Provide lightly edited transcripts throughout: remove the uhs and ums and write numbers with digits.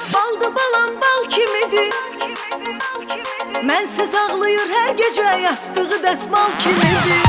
Baldı balam bal kimidir, mənsiz ağlayır hər gecə, yastığı dəsmal kimidir.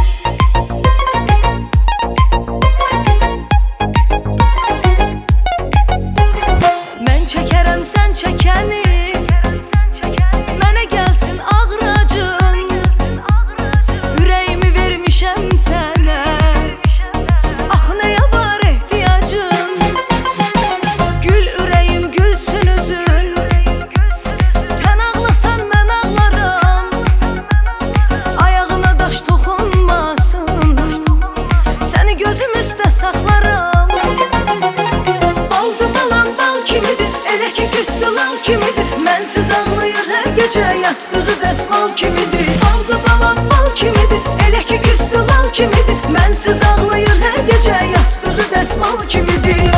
Mən çəkərəm sən çəkəni, mənə gəlsin ağracın, ürəyimi vermişəm sənə, ax nəyə var ehtiyacın. Gül ürəyim gülsün üzün, sən ağlasan mən ağlaram, ayağına daş toxunmasın, səni gözüm üstə saxlaram. Baldı balam bal kimidir, elə ki küstü lal kimidir, mənsiz ağlayır hər gecə, yastığı dəsmal kimidir. Baldı balam bal kimidir, elə ki küstü lal kimidir, mənsiz ağlayır hər gecə, yastığı dəsmal kimidir.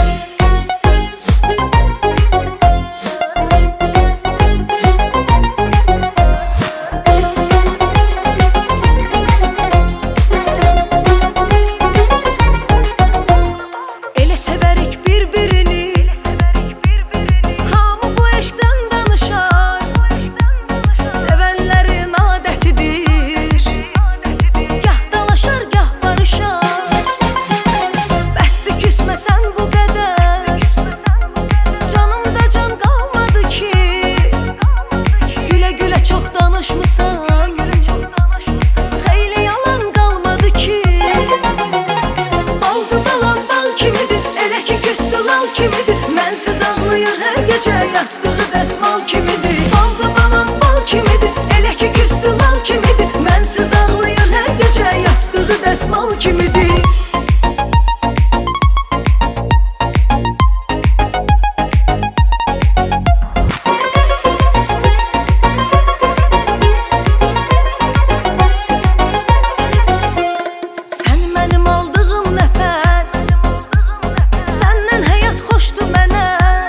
Elə sevərik bir-birini, hamı bu eşqdən danışar, sevənlərin adətidir, gah dalaşar, gah barışar. Bəsdir küsməsən bu qədər, canımda can qalmadı ki, gülə-gülə çox danışmısan, xeyli yalan qalmadı ki. Baldı balam bal kimidir, elə ki küstü lal kimidir, mənsiz ağlayır hər gecə, yastığı dəsmal kimidir. Baldı balam bal kimidir, elə ki küstü lal kimidir, mənsiz ağlayır hər gecə, yastığı dəsmal kimidir. Sən mənim aldığım nəfəs, səndən həyat xoşdur mənə,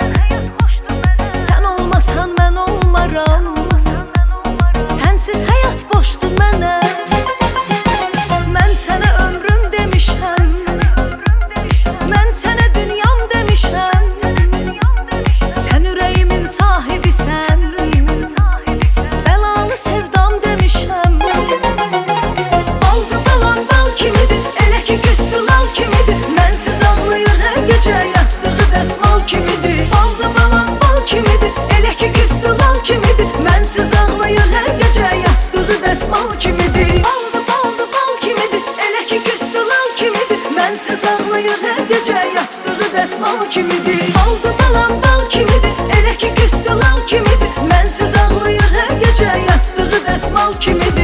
sən olmasan mən olmaram, sənsiz həyat boşdur mənə. Mən sənə ömrüm demişəm, mən sənə dünyam demişəm, sən ürəyimin sahibisən, bəlalı sevdam demişəm. Baldı balam bal kimidir, elə ki küstü lal kimidir, mənsiz ağlayır hər gecə, yastığı dəsmal kimidir. Baldı balam bal kimidir, elə ki küstü lal kimidir, mənsiz ağlayır hər gecə, yastığı dəsmal kimidir. Baldı baldı bal kimidir, elə ki küstü lal kimidir, mənsiz ağlayır hər gecə, yastığı dəsmal kimidir. Baldı balam bal kimidir, elə ki küstü lal kimidir, mənsiz ağlayır hər gecə, yastığı dəsmal kimidir.